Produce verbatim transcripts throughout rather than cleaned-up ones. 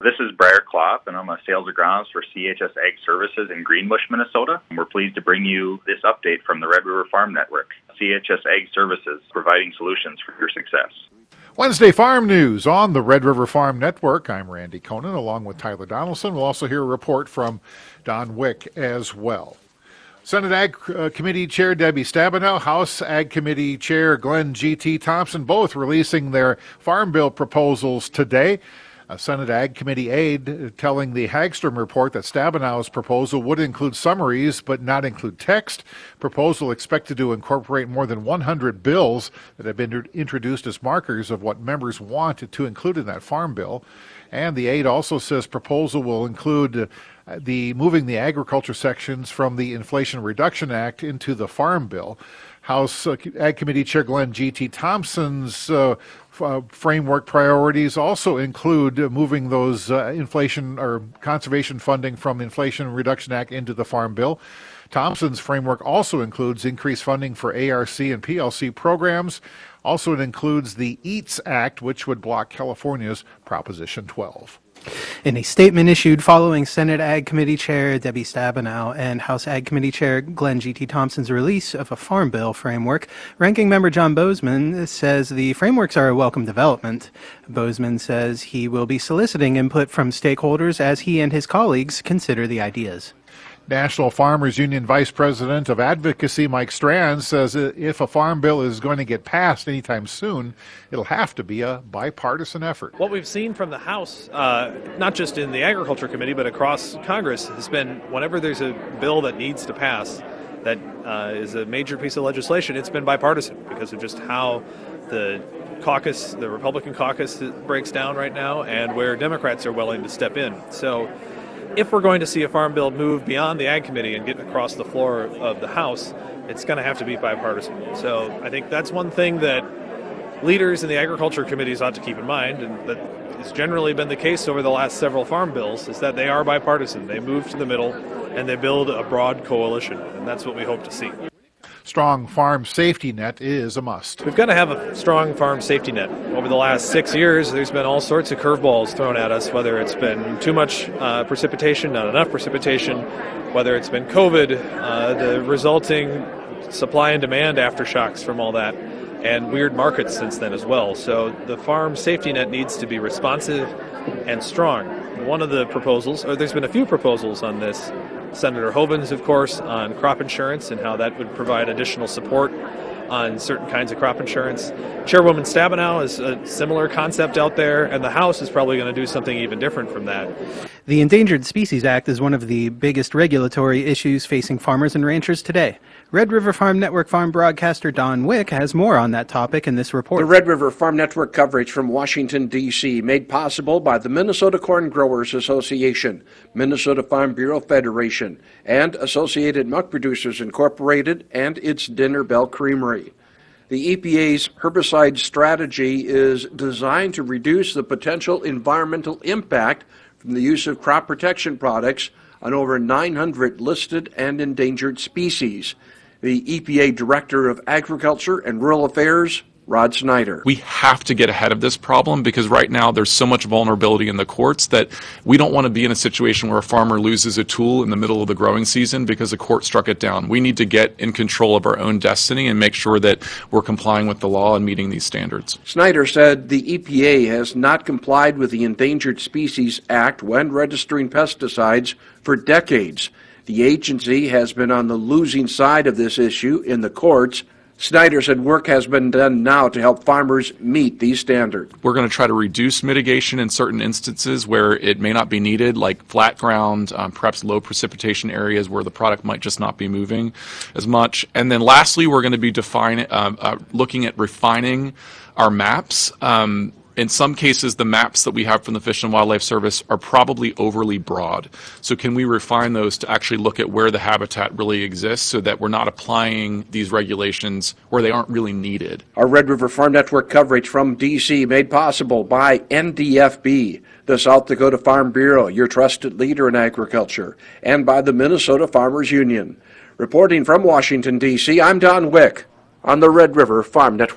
This is Briar Klopp, and I'm a sales agronomist for C H S Ag Services in Greenbush, Minnesota. And we're pleased to bring you this update from the Red River Farm Network. C H S Ag Services, providing solutions for your success. Wednesday Farm News on the Red River Farm Network. I'm Randy Koenen along with Tyler Donaldson. We'll also hear a report from Don Wick as well. Senate Ag uh, Committee Chair Debbie Stabenow, House Ag Committee Chair Glenn G T. Thompson, both releasing their Farm Bill proposals today. A Senate Ag Committee aide telling the Hagstrom report that Stabenow's proposal would include summaries but not include text. Proposal expected to incorporate more than one hundred bills that have been introduced as markers of what members want to include in that farm bill. And the aide also says proposal will include uh, the moving the agriculture sections from the Inflation Reduction Act into the Farm Bill. House uh, Ag Committee Chair Glenn G T. Thompson's uh, f- uh, framework priorities also include uh, moving those uh, inflation or conservation funding from the Inflation Reduction Act into the Farm Bill. Thompson's framework also includes increased funding for A R C and P L C programs. Also, it includes the EATS Act, which would block California's Proposition twelve. In a statement issued following Senate Ag Committee Chair Debbie Stabenow and House Ag Committee Chair Glenn G T. Thompson's release of a Farm Bill framework, Ranking Member John Bozeman says the frameworks are a welcome development. Bozeman says he will be soliciting input from stakeholders as he and his colleagues consider the ideas. National Farmers Union Vice President of Advocacy Mike Strand says if a farm bill is going to get passed anytime soon, it'll have to be a bipartisan effort. What we've seen from the House, uh, not just in the Agriculture Committee, but across Congress, has been whenever there's a bill that needs to pass that uh, is a major piece of legislation, it's been bipartisan because of just how the caucus, the Republican caucus breaks down right now and where Democrats are willing to step in. So if we're going to see a farm bill move beyond the Ag Committee and get across the floor of the House, it's going to have to be bipartisan. So I think that's one thing that leaders in the Agriculture Committees ought to keep in mind, and that has generally been the case over the last several farm bills, is that they are bipartisan. They move to the middle and they build a broad coalition, and that's what we hope to see. Strong farm safety net is a must. We've got to have a strong farm safety net. Over the last six years, there's been all sorts of curveballs thrown at us, whether it's been too much uh, precipitation, not enough precipitation, whether it's been COVID, uh, the resulting supply and demand aftershocks from all that, and weird markets since then as well. So the farm safety net needs to be responsive and strong. One of the proposals, or there's been a few proposals on this, Senator Hovins, of course, on crop insurance and how that would provide additional support on certain kinds of crop insurance. Chairwoman Stabenow is a similar concept out there, and the House is probably going to do something even different from that. The Endangered Species Act is one of the biggest regulatory issues facing farmers and ranchers today. Red River Farm Network farm broadcaster Don Wick has more on that topic in this report. The Red River Farm Network coverage from Washington, D C, made possible by the Minnesota Corn Growers Association, Minnesota Farm Bureau Federation, and Associated Milk Producers Incorporated and its Dinner Bell Creamery. The E P A's herbicide strategy is designed to reduce the potential environmental impact from the use of crop protection products on over nine hundred listed and endangered species. The E P A Director of Agriculture and Rural Affairs, Rod Snyder. We have to get ahead of this problem because right now there's so much vulnerability in the courts that we don't want to be in a situation where a farmer loses a tool in the middle of the growing season because a court struck it down. We need to get in control of our own destiny and make sure that we're complying with the law and meeting these standards. Snyder said the E P A has not complied with the Endangered Species Act when registering pesticides for decades. The agency has been on the losing side of this issue in the courts. Snyder said work has been done now to help farmers meet these standards. We're going to try to reduce mitigation in certain instances where it may not be needed, like flat ground, um, perhaps low precipitation areas where the product might just not be moving as much. And then lastly, we're going to be defining, uh, uh, looking at refining our maps. Um, In some cases, the maps that we have from the Fish and Wildlife Service are probably overly broad. So can we refine those to actually look at where the habitat really exists so that we're not applying these regulations where they aren't really needed? Our Red River Farm Network coverage from D C made possible by N D F B, the South Dakota Farm Bureau, your trusted leader in agriculture, and by the Minnesota Farmers Union. Reporting from Washington, D C, I'm Don Wick on the Red River Farm Network.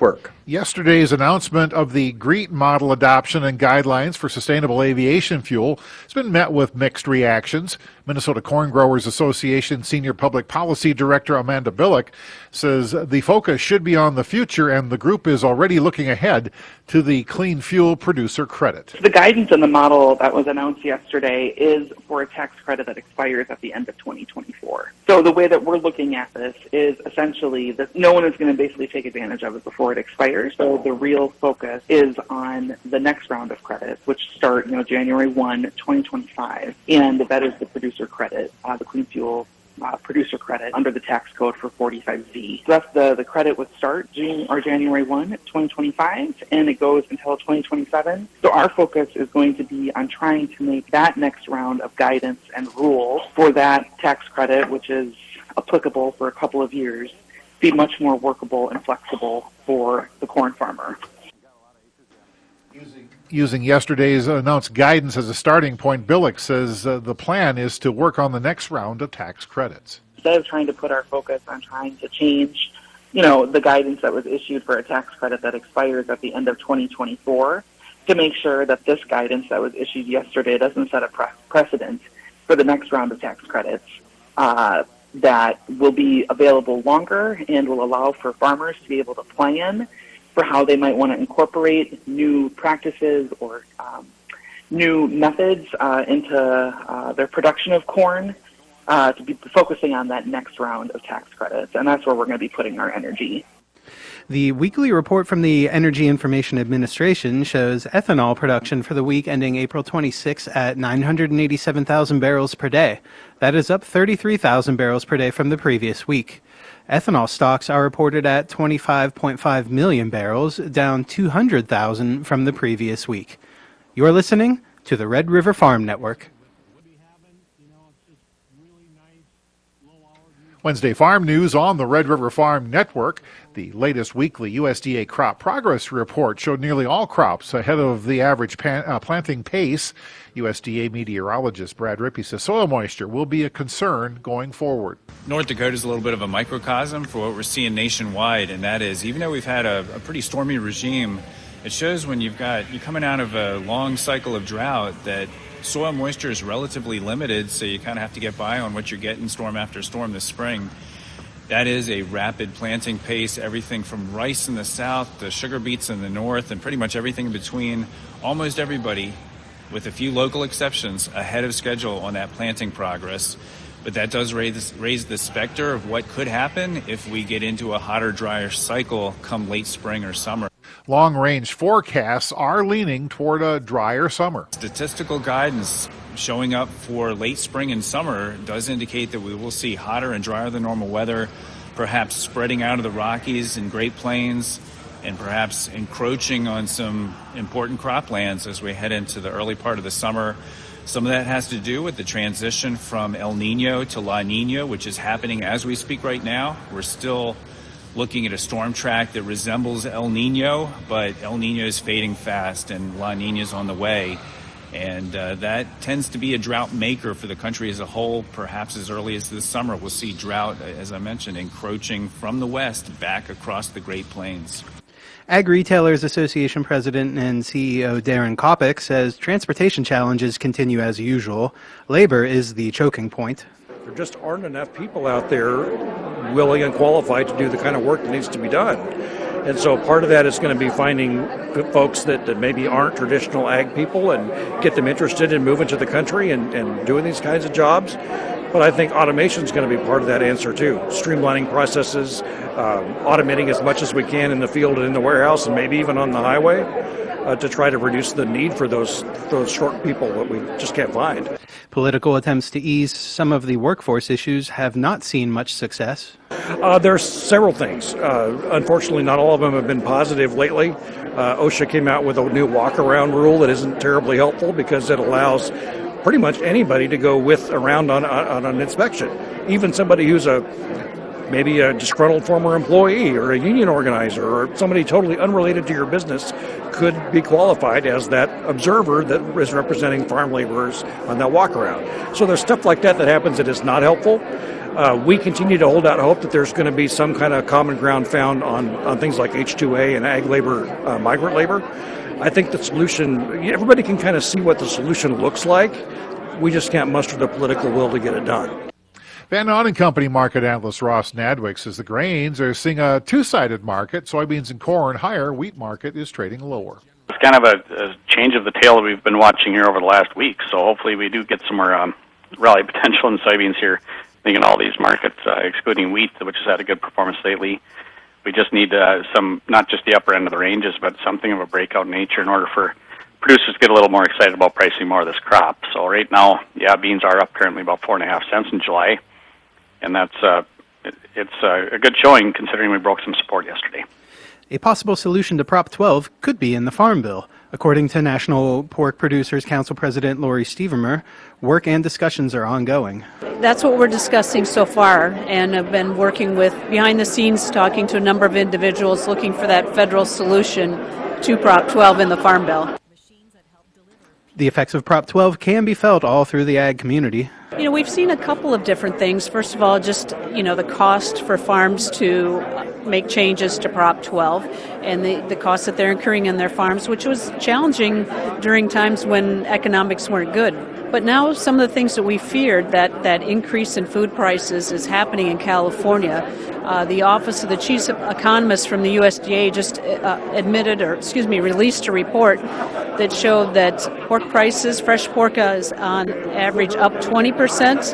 Yesterday's announcement of the GREET model adoption and guidelines for sustainable aviation fuel has been met with mixed reactions. Minnesota Corn Growers Association Senior Public Policy Director Amanda Billick says the focus should be on the future, and the group is already looking ahead to the Clean Fuel Producer Credit. The guidance in the model that was announced yesterday is for a tax credit that expires at the end of twenty twenty-four. So the way that we're looking at this is essentially that no one is going to basically take advantage of it before it expires. So the real focus is on the next round of credits, which start, you know, January first, twenty twenty-five, and that is the producer credit, uh, the Clean Fuel uh, Producer Credit under the tax code for forty-five Z. So that's the, the credit would start June or January first, twenty twenty-five, and it goes until twenty twenty-seven. So our focus is going to be on trying to make that next round of guidance and rules for that tax credit, which is applicable for a couple of years, be much more workable and flexible for the corn farmer. Using, using yesterday's announced guidance as a starting point, Billick says uh, the plan is to work on the next round of tax credits. Instead of trying to put our focus on trying to change, you know, the guidance that was issued for a tax credit that expires at the end of twenty twenty-four, to make sure that this guidance that was issued yesterday doesn't set a pre- precedent for the next round of tax credits. Uh, that will be available longer and will allow for farmers to be able to plan for how they might want to incorporate new practices or um, new methods uh, into uh, their production of corn, uh, to be focusing on that next round of tax credits. And that's where we're going to be putting our energy. The weekly report from the Energy Information Administration shows ethanol production for the week ending April twenty-sixth at nine hundred eighty-seven thousand barrels per day. That is up thirty-three thousand barrels per day from the previous week. Ethanol stocks are reported at twenty-five point five million barrels, down two hundred thousand from the previous week. You're listening to the Red River Farm Network. Wednesday Farm News on the Red River Farm Network. The latest weekly U S D A crop progress report showed nearly all crops ahead of the average pan, uh, planting pace. U S D A meteorologist Brad Rippey says soil moisture will be a concern going forward. North Dakota is a little bit of a microcosm for what we're seeing nationwide, and that is, even though we've had a, a pretty stormy regime, it shows when you've got, you're coming out of a long cycle of drought that soil moisture is relatively limited, so you kind of have to get by on what you're getting storm after storm this spring. That is a rapid planting pace, everything from rice in the south to sugar beets in the north, and pretty much everything in between. Almost everybody, with a few local exceptions, ahead of schedule on that planting progress. But that does raise, raise the specter of what could happen if we get into a hotter, drier cycle come late spring or summer. Long-range forecasts are leaning toward a drier summer. Statistical guidance showing up for late spring and summer does indicate that we will see hotter and drier than normal weather, perhaps spreading out of the Rockies and Great Plains, and perhaps encroaching on some important croplands as we head into the early part of the summer. Some of that has to do with the transition from El Nino to La Nina, which is happening as we speak right now. We're still looking at a storm track that resembles El Nino, but El Nino is fading fast and La Nina is on the way. And uh, that tends to be a drought maker for the country as a whole. Perhaps as early as this summer, we'll see drought, as I mentioned, encroaching from the west back across the Great Plains. Ag Retailers Association President and C E O Darren Kopic says transportation challenges continue as usual. Labor is the choking point. There just aren't enough people out there willing and qualified to do the kind of work that needs to be done. And so part of that is going to be finding good folks that, that maybe aren't traditional ag people and get them interested in moving to the country and, and doing these kinds of jobs. But I think automation is going to be part of that answer too. Streamlining processes, um, automating as much as we can in the field and in the warehouse and maybe even on the highway uh, to try to reduce the need for those those short people that we just can't find. Political attempts to ease some of the workforce issues have not seen much success. Uh, there's several things. Uh, unfortunately, not all of them have been positive lately. Uh, OSHA came out with a new walk-around rule that isn't terribly helpful because it allows pretty much anybody to go with around on, on an inspection. Even somebody who's a maybe a disgruntled former employee or a union organizer or somebody totally unrelated to your business could be qualified as that observer that is representing farm laborers on that walk around. So there's stuff like that that happens that is not helpful. Uh, we continue to hold out hope that there's going to be some kind of common ground found on, on things like H two A and ag labor, uh, migrant labor. I think the solution, everybody can kind of see what the solution looks like. We just can't muster the political will to get it done. Van Naun and Company market analyst Ross Nadwick says the grains are seeing a two-sided market. Soybeans and corn higher, wheat market is trading lower. It's kind of a, a change of the tale that we've been watching here over the last week. So hopefully we do get some more um, rally potential in soybeans here. I think in all these markets, uh, excluding wheat, which has had a good performance lately. We just need uh, some, not just the upper end of the ranges, but something of a breakout nature in order for producers to get a little more excited about pricing more of this crop. So right now, yeah, beans are up currently about four and a half cents in July. And that's uh, it's uh, a good showing considering we broke some support yesterday. A possible solution to Prop twelve could be in the Farm Bill. According to National Pork Producers Council President Lori Stevermer, work and discussions are ongoing. That's what we're discussing so far, and have been working with behind the scenes, talking to a number of individuals looking for that federal solution to Prop twelve in the Farm Bill. The effects of Prop twelve can be felt all through the ag community. You know, we've seen a couple of different things. First of all, just, you know, the cost for farms to make changes to Prop twelve and the, the costs that they're incurring in their farms, which was challenging during times when economics weren't good. But now some of the things that we feared, that, that increase in food prices is happening in California. Uh, the Office of the Chief Economist from the U S D A just uh, admitted, or excuse me, released a report that showed that pork prices, fresh pork is on average up twenty percent,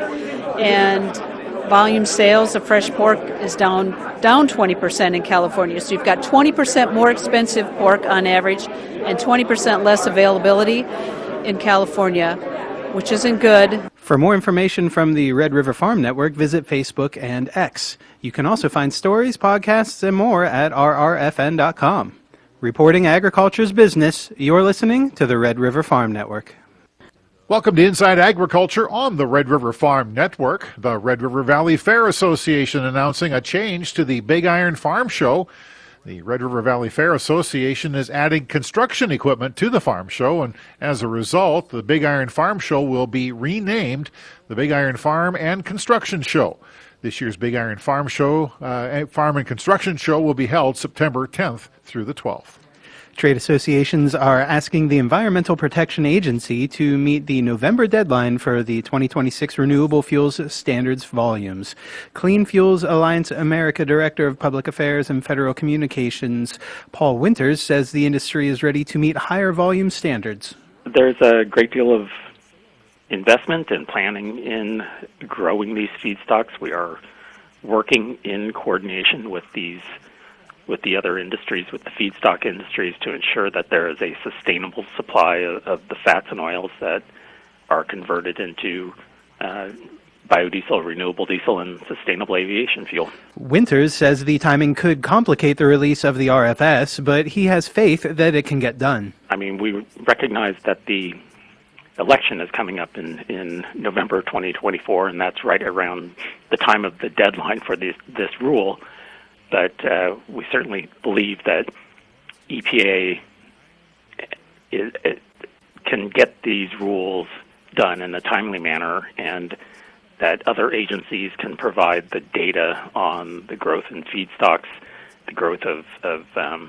and volume sales of fresh pork is down down twenty percent in California. So you've got twenty percent more expensive pork on average and twenty percent less availability in California, which isn't good. For more information from the Red River Farm Network, visit Facebook and X. You can also find stories, podcasts, and more at r r f n dot com. Reporting agriculture's business, you're listening to the Red River Farm Network. Welcome to Inside Agriculture on the Red River Farm Network. The Red River Valley Fair Association announcing a change to the Big Iron Farm Show. The Red River Valley Fair Association is adding construction equipment to the farm show, and as a result, the Big Iron Farm Show will be renamed the Big Iron Farm and Construction Show. This year's Big Iron Farm Show, uh, Farm and Construction Show will be held September tenth through the twelfth. Trade associations are asking the Environmental Protection Agency to meet the November deadline for the twenty twenty-six Renewable Fuels Standards volumes. Clean Fuels Alliance America Director of Public Affairs and Federal Communications, Paul Winters, says the industry is ready to meet higher volume standards. There's a great deal of investment and planning in growing these feedstocks. We are working in coordination with these with the other industries, with the feedstock industries, to ensure that there is a sustainable supply of, of the fats and oils that are converted into uh, biodiesel, renewable diesel, and sustainable aviation fuel. Winters says the timing could complicate the release of the R F S, but he has faith that it can get done. I mean, we recognize that the election is coming up in, in November twenty twenty-four, and that's right around the time of the deadline for this, this rule. But uh, we certainly believe that E P A is, it can get these rules done in a timely manner, and that other agencies can provide the data on the growth in feedstocks, the growth of of, um,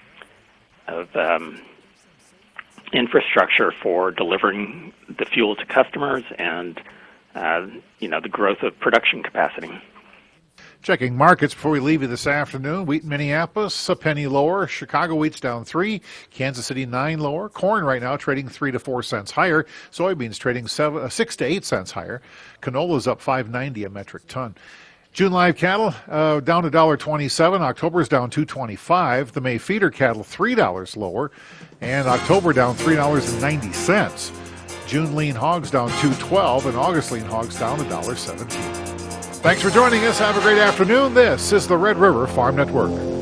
of um, infrastructure for delivering the fuel to customers, and uh, you know the growth of production capacity. Checking markets before we leave you this afternoon. Wheat in Minneapolis, a penny lower. Chicago wheat's down three. Kansas City, nine lower. Corn right now trading three to four cents higher. Soybeans trading seven, uh, six to eight cents higher. Canola's up five ninety a metric ton. June live cattle uh, down to one dollar twenty-seven. October's down two twenty-five. The May feeder cattle three dollars lower, and October down three dollars and ninety cents. June lean hogs down two twelve, and August lean hogs down one dollar seventeen. Thanks for joining us. Have a great afternoon. This is the Red River Farm Network.